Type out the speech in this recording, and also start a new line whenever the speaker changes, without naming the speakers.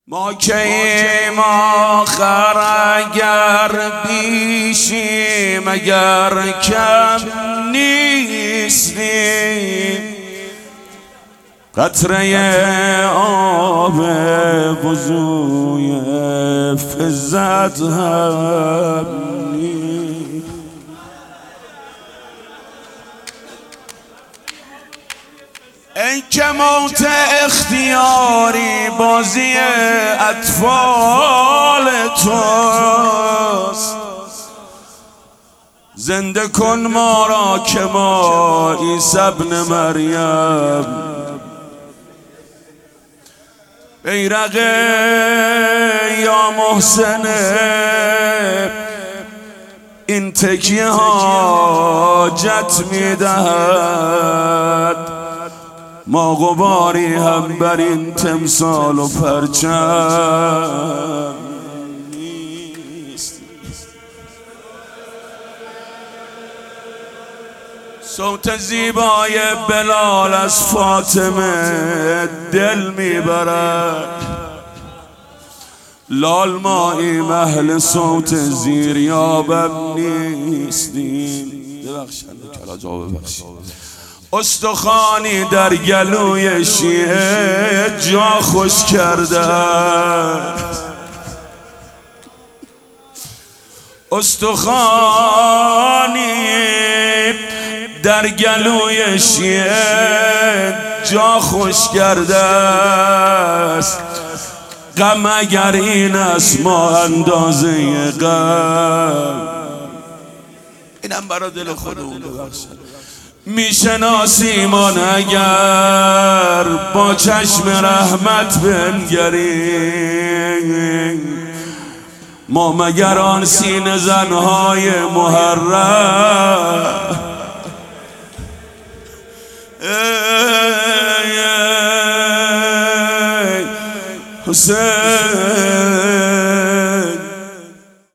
ما کیم آخر اگر بیشیم اگر کم نیستیم، قطره آب وضوی فزت هم نیست. ای که موت اختیاری بازی اطفال توست، زنده کن ما را که ما عیسی ابن مریم. بیرق یا محسن این تکیه حاجت میدهد، ما غباری هم بر این تمثال و پرچم نیست. صوت زیبای بلال از فاطمه دل میبرد، لال ماییم اهل صوت زیریابم نیستیم. ببخشید کلا جواب ببخشید. استخوانی در گلوی شیعه جا خوش کرده، استخوانی در گلوی شیعه جا خوش کرده است. غم اگر این است ما اندازه غم، اینم برای دل خودمون ببخشید. میشناسیمان اگر با چشم رحمت بنگریم، ما مگر آن سینه زنهای محرم. حسین